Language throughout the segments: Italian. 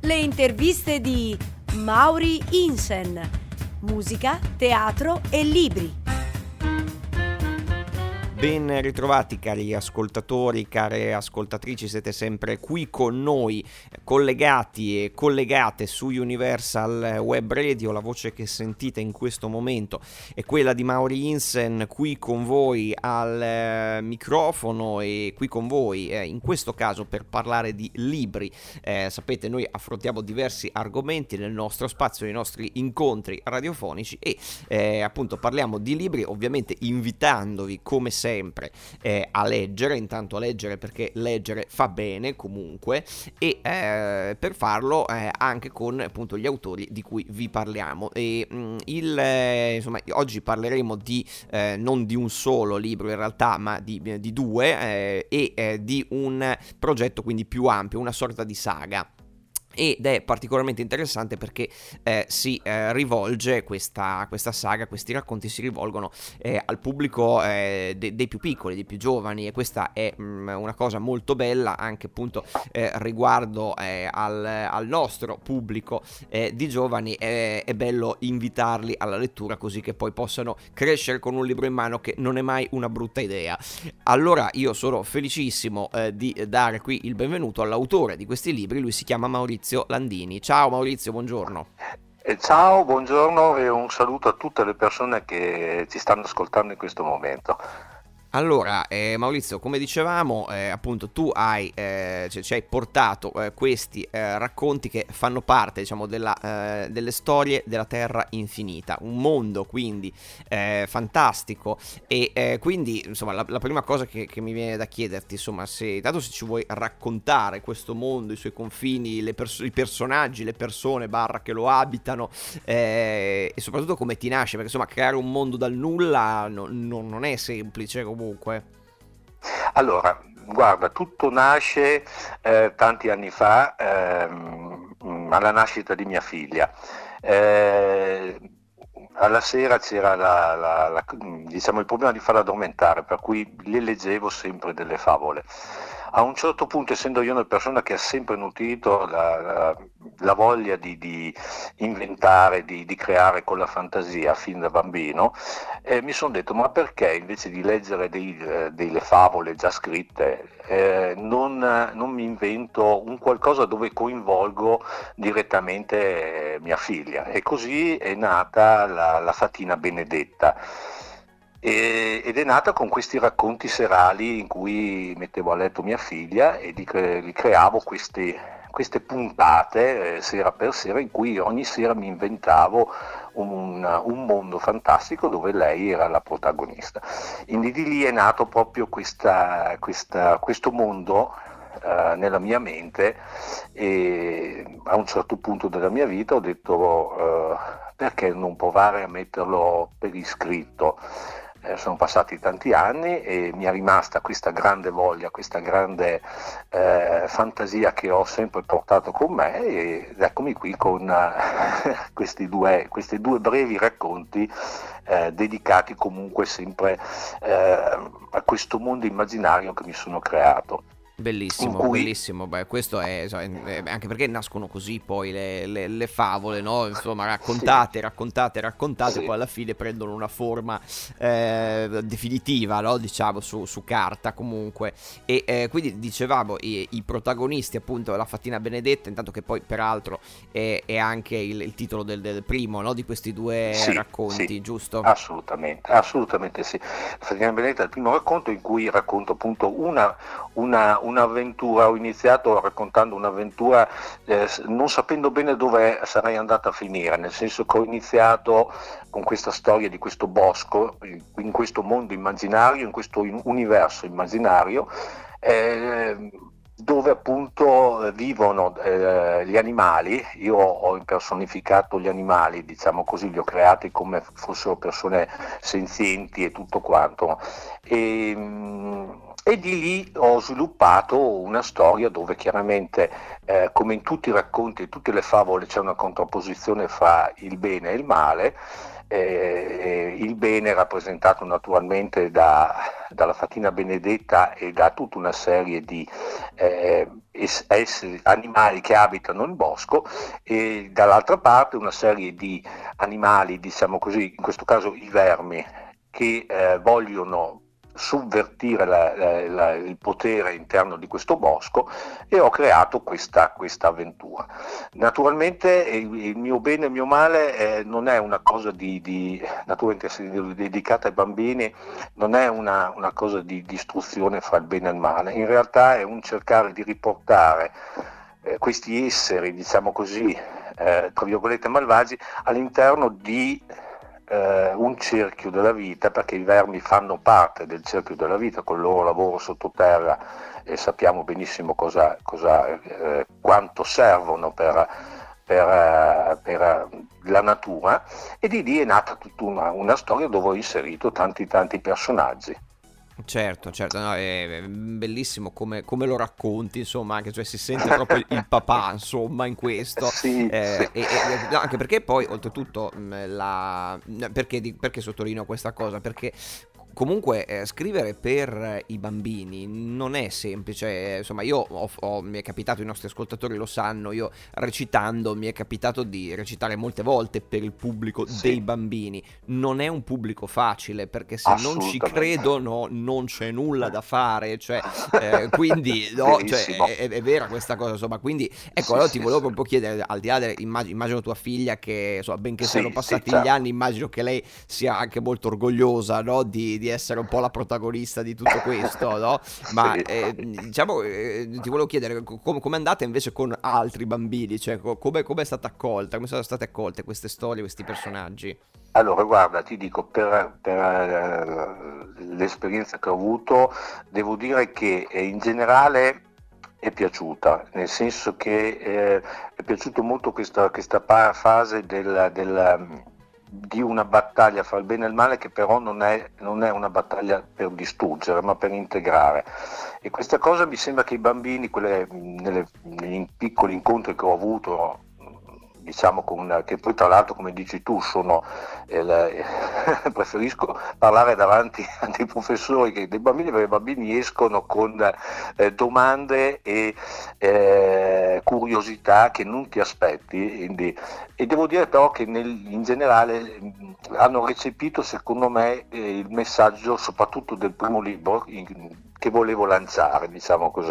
Le interviste di Mauri Insen. Musica, teatro e libri. Ben ritrovati cari ascoltatori, care ascoltatrici, siete sempre qui con noi, collegati e collegate su Universal Web Radio. La voce che sentite in questo momento è quella di Mauri Insen, qui con voi al microfono e qui con voi in questo caso per parlare di libri. Sapete, noi affrontiamo diversi argomenti nel nostro spazio, nei nostri incontri radiofonici e appunto parliamo di libri, ovviamente invitandovi come sempre a leggere, intanto a leggere perché leggere fa bene comunque, e per farlo anche con appunto gli autori di cui vi parliamo. E insomma oggi parleremo di non di un solo libro in realtà, ma di due e di un progetto quindi più ampio, una sorta di saga. Ed è particolarmente interessante perché si rivolge questa saga, questi racconti si rivolgono al pubblico dei più piccoli, dei più giovani, e questa è una cosa molto bella anche appunto riguardo al nostro pubblico di giovani. È bello invitarli alla lettura così che poi possano crescere con un libro in mano, che non è mai una brutta idea. Allora io sono felicissimo di dare qui il benvenuto all'autore di questi libri. Lui si chiama Maurizio Landini. Ciao Maurizio, buongiorno. Ciao, buongiorno e un saluto a tutte le persone che ci stanno ascoltando in questo momento. Allora, Maurizio, come dicevamo, appunto tu ci hai portato questi racconti che fanno parte, diciamo, delle storie della Terra Infinita, un mondo quindi fantastico, e quindi insomma la prima cosa che mi viene da chiederti, insomma, se ci vuoi raccontare questo mondo, i suoi confini, i personaggi, le persone che lo abitano, e soprattutto come ti nasce, perché insomma creare un mondo dal nulla non è semplice comunque. Allora, guarda, tutto nasce tanti anni fa, alla nascita di mia figlia. Alla sera c'era diciamo, il problema di farla addormentare, per cui le leggevo sempre delle favole. A un certo punto, essendo io una persona che ha sempre nutrito la voglia di inventare, di creare con la fantasia fin da bambino, mi sono detto: ma perché invece di leggere delle favole già scritte non mi invento un qualcosa dove coinvolgo direttamente mia figlia? E così è nata la Fatina Benedetta. Ed è nata con questi racconti serali in cui mettevo a letto mia figlia e li creavo queste puntate sera per sera, in cui ogni sera mi inventavo un mondo fantastico dove lei era la protagonista. Di lì è nato proprio questo mondo nella mia mente, e a un certo punto della mia vita ho detto perché non provare a metterlo per iscritto. Sono passati tanti anni e mi è rimasta questa grande voglia, questa grande fantasia che ho sempre portato con me, ed eccomi qui con questi due brevi racconti dedicati comunque sempre a questo mondo immaginario che mi sono creato. Bellissimo, bellissimo. Beh, questo è anche perché nascono così poi le favole, no? Insomma, raccontate, sì. Poi alla fine prendono una forma definitiva, no? Diciamo su carta comunque. E quindi dicevamo i protagonisti, appunto, la Fatina Benedetta, intanto che poi peraltro è anche il titolo del primo, no? Di questi due racconti, sì, giusto? Assolutamente sì. La Fatina Benedetta è il primo racconto in cui racconto appunto un'avventura. Ho iniziato raccontando un'avventura non sapendo bene dove sarei andata a finire, nel senso che ho iniziato con questa storia di questo bosco, in questo mondo immaginario, in questo universo immaginario, dove appunto vivono gli animali. Io ho impersonificato gli animali, diciamo così, li ho creati come fossero persone senzienti e tutto quanto. E di lì ho sviluppato una storia dove chiaramente, come in tutti i racconti e tutte le favole, c'è una contrapposizione fra il bene e il male. Il bene è rappresentato naturalmente dalla Fatina Benedetta e da tutta una serie di animali che abitano il bosco, e dall'altra parte una serie di animali, diciamo così, in questo caso i vermi, che vogliono sovvertire il potere interno di questo bosco, e ho creato questa avventura. Naturalmente il mio bene e il mio male non è una cosa naturalmente dedicata ai bambini, non è una cosa di istruzione fra il bene e il male, in realtà è un cercare di riportare questi esseri, diciamo così, tra virgolette malvagi, all'interno di un cerchio della vita, perché i vermi fanno parte del cerchio della vita con il loro lavoro sottoterra, e sappiamo benissimo quanto servono per la natura, e di lì è nata tutta una storia dove ho inserito tanti personaggi. Certo, no, è bellissimo come lo racconti, insomma, anche, cioè, si sente proprio il papà, insomma, in questo. Sì, sì. No, anche perché poi, oltretutto, perché sottolineo questa cosa? Perché comunque scrivere per i bambini non è semplice, insomma io mi è capitato, i nostri ascoltatori lo sanno, io recitando mi è capitato di recitare molte volte per il pubblico dei bambini, non è un pubblico facile, perché se non ci credono non c'è nulla da fare, cioè, quindi no, cioè, è vera questa cosa, insomma, quindi ecco, allora ti volevo proprio chiedere, al di là immagino tua figlia che, insomma, benché siano passati gli anni, immagino che lei sia anche molto orgogliosa, no, di essere un po' la protagonista di tutto questo, no? Ma diciamo, ti volevo chiedere come andate invece con altri bambini, cioè come è stata accolta, come sono state accolte queste storie, questi personaggi? Allora, guarda, ti dico, per l'esperienza che ho avuto, devo dire che in generale è piaciuta, nel senso che è piaciuto molto questa fase di una battaglia fra il bene e il male, che però non è una battaglia per distruggere, ma per integrare. E questa cosa mi sembra che i bambini, negli piccoli incontri che ho avuto, diciamo, che poi tra l'altro, come dici tu, preferisco parlare davanti a dei professori che dei bambini, perché i bambini escono con domande e curiosità che non ti aspetti, e devo dire però che in generale hanno recepito, secondo me, il messaggio soprattutto del primo libro che volevo lanciare, diciamo così,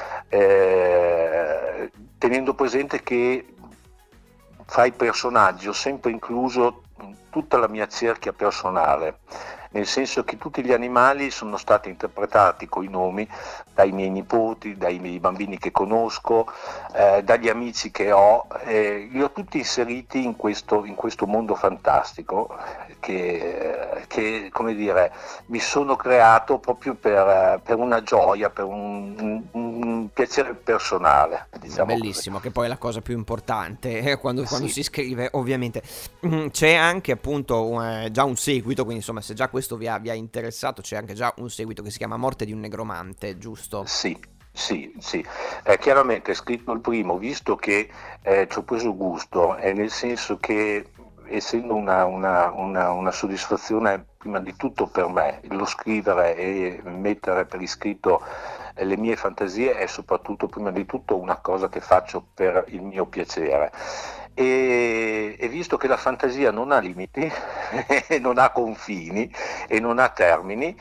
tenendo presente che fra i personaggi ho sempre incluso tutta la mia cerchia personale, nel senso che tutti gli animali sono stati interpretati coi nomi dai miei nipoti, dai miei bambini che conosco, dagli amici che ho, li ho tutti inseriti in questo mondo fantastico che, come dire, mi sono creato proprio per una gioia, per un piacere personale, diciamo. Bellissimo, così. che poi è la cosa più importante quando si scrive, ovviamente. C'è anche appunto già un seguito, quindi insomma, se già questo vi ha interessato, c'è anche già un seguito che si chiama Morte di un negromante, giusto? Sì. Chiaramente è scritto il primo, visto che ci ho preso gusto, nel senso che, essendo una soddisfazione prima di tutto per me, lo scrivere e mettere per iscritto le mie fantasie, è soprattutto prima di tutto una cosa che faccio per il mio piacere. E visto che la fantasia non ha limiti, non ha confini e non ha termini,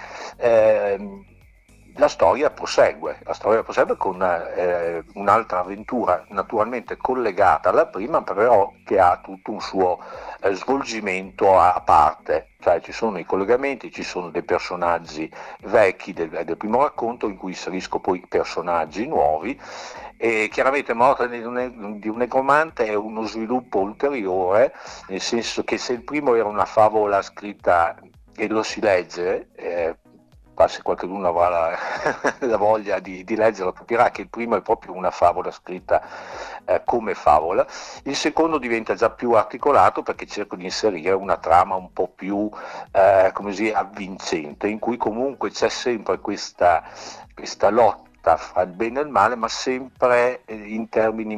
la storia prosegue con un'altra avventura naturalmente collegata alla prima, però che ha tutto un suo svolgimento a parte, cioè ci sono i collegamenti, ci sono dei personaggi vecchi del primo racconto in cui inserisco poi personaggi nuovi, e chiaramente Morte di un negromante è uno sviluppo ulteriore, nel senso che se il primo era una favola scritta e lo si legge, se qualcuno avrà la voglia di leggerlo, capirà che il primo è proprio una favola scritta come favola. Il secondo diventa già più articolato, perché cerco di inserire una trama un po' più avvincente, in cui comunque c'è sempre questa lotta fra il bene e il male, ma sempre in termini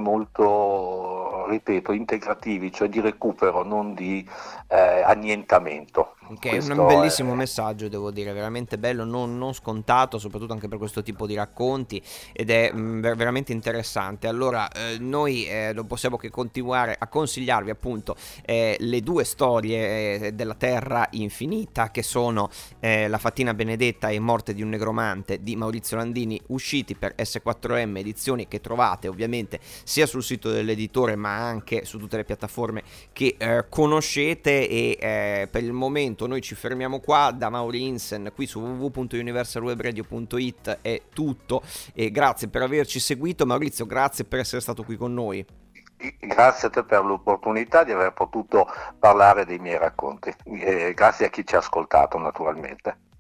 molto, ripeto, integrativi, cioè di recupero, non di annientamento. Che è un bellissimo messaggio, devo dire, veramente bello, non scontato, soprattutto anche per questo tipo di racconti, ed è veramente interessante. Allora, noi non possiamo che continuare a consigliarvi appunto le due storie della Terra Infinita, che sono La Fatina Benedetta e Morte di un Negromante di Maurizio Landini, usciti per S4M Edizioni, che trovate ovviamente sia sul sito dell'editore ma anche su tutte le piattaforme che conoscete. E per il momento noi ci fermiamo qua. Da Mauri Insen qui su www.universalwebradio.it è tutto, e grazie per averci seguito. Maurizio, grazie per essere stato qui con noi. Grazie a te per l'opportunità di aver potuto parlare dei miei racconti, grazie a chi ci ha ascoltato naturalmente.